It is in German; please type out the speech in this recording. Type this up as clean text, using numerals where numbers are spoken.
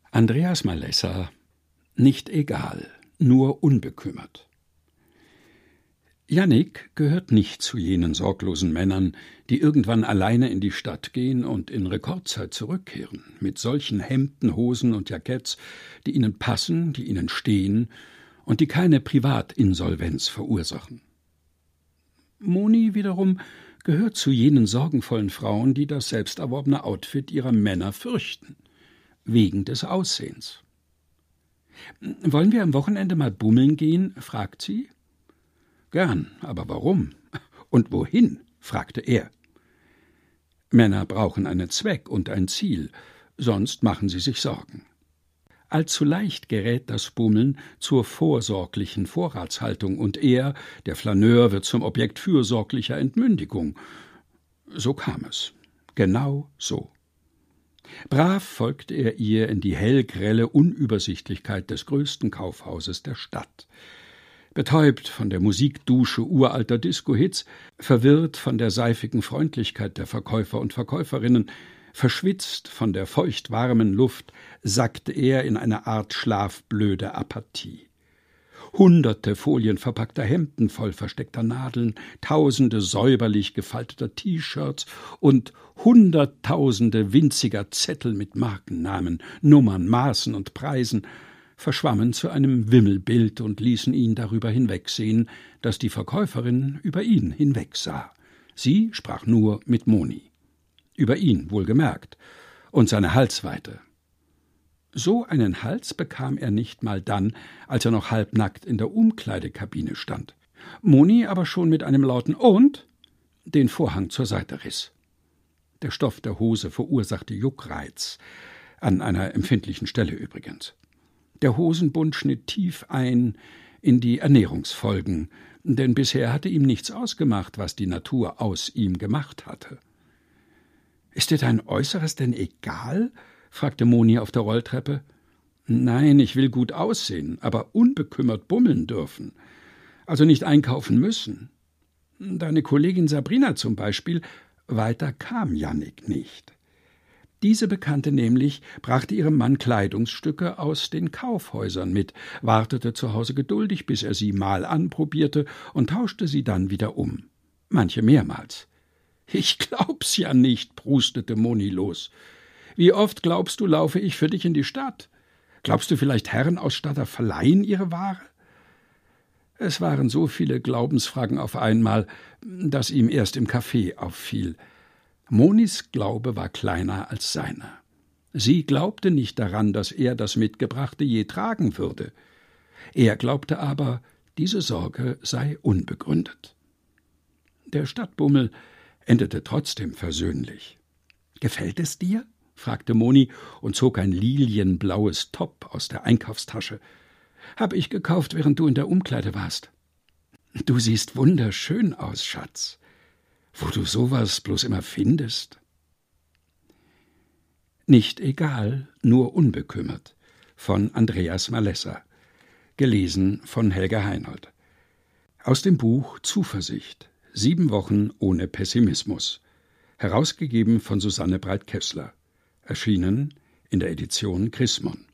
Andreas Malessa, nicht egal, nur unbekümmert. Jannik gehört nicht zu jenen sorglosen Männern, die irgendwann alleine in die Stadt gehen und in Rekordzeit zurückkehren, mit solchen Hemden, Hosen und Jacketts, die ihnen passen, die ihnen stehen und die keine Privatinsolvenz verursachen. Moni wiederum gehört zu jenen sorgenvollen Frauen, die das selbsterworbene Outfit ihrer Männer fürchten, wegen des Aussehens. »Wollen wir am Wochenende mal bummeln gehen?« fragt sie. »Gern, aber warum? Und wohin?« fragte er. Männer brauchen einen Zweck und ein Ziel, sonst machen sie sich Sorgen. Allzu leicht gerät das Bummeln zur vorsorglichen Vorratshaltung und er, der Flaneur, wird zum Objekt fürsorglicher Entmündigung. So kam es. Genau so. Brav folgte er ihr in die hellgrelle Unübersichtlichkeit des größten Kaufhauses der Stadt. Betäubt von der Musikdusche uralter Disco-Hits, verwirrt von der seifigen Freundlichkeit der Verkäufer und Verkäuferinnen, verschwitzt von der feuchtwarmen Luft, sackte er in eine Art schlafblöde Apathie. Hunderte folienverpackter Hemden voll versteckter Nadeln, Tausende säuberlich gefalteter T-Shirts und Hunderttausende winziger Zettel mit Markennamen, Nummern, Maßen und Preisen verschwammen zu einem Wimmelbild und ließen ihn darüber hinwegsehen, dass die Verkäuferin über ihn hinwegsah. Sie sprach nur mit Moni. Über ihn, wohlgemerkt, und seine Halsweite. So einen Hals bekam er nicht mal dann, als er noch halbnackt in der Umkleidekabine stand. Moni aber schon mit einem lauten »Und?« den Vorhang zur Seite riss. Der Stoff der Hose verursachte Juckreiz, an einer empfindlichen Stelle übrigens. Der Hosenbund schnitt tief ein in die Ernährungsfolgen, denn bisher hatte ihm nichts ausgemacht, was die Natur aus ihm gemacht hatte. »Ist dir dein Äußeres denn egal?« fragte Moni auf der Rolltreppe. »Nein, ich will gut aussehen, aber unbekümmert bummeln dürfen. Also nicht einkaufen müssen. Deine Kollegin Sabrina zum Beispiel.« Weiter kam Jannik nicht. Diese Bekannte nämlich brachte ihrem Mann Kleidungsstücke aus den Kaufhäusern mit, wartete zu Hause geduldig, bis er sie mal anprobierte und tauschte sie dann wieder um. Manche mehrmals. »Ich glaub's ja nicht«, prustete Moni los. »Wie oft, glaubst du, laufe ich für dich in die Stadt? Glaubst du vielleicht, Herrenausstatter verleihen ihre Ware?« Es waren so viele Glaubensfragen auf einmal, dass ihm erst im Café auffiel. Monis Glaube war kleiner als seiner. Sie glaubte nicht daran, dass er das Mitgebrachte je tragen würde. Er glaubte aber, diese Sorge sei unbegründet. Der Stadtbummel endete trotzdem versöhnlich. »Gefällt es dir?« fragte Moni und zog ein lilienblaues Top aus der Einkaufstasche. »Hab ich gekauft, während du in der Umkleide warst.« »Du siehst wunderschön aus, Schatz. Wo du sowas bloß immer findest.« Nicht egal, nur unbekümmert von Andreas Malessa. Gelesen von Helga Heinold. Aus dem Buch Zuversicht. 7 Wochen ohne Pessimismus. Herausgegeben von Susanne Breit-Kessler. Erschienen in der Edition Chrismon.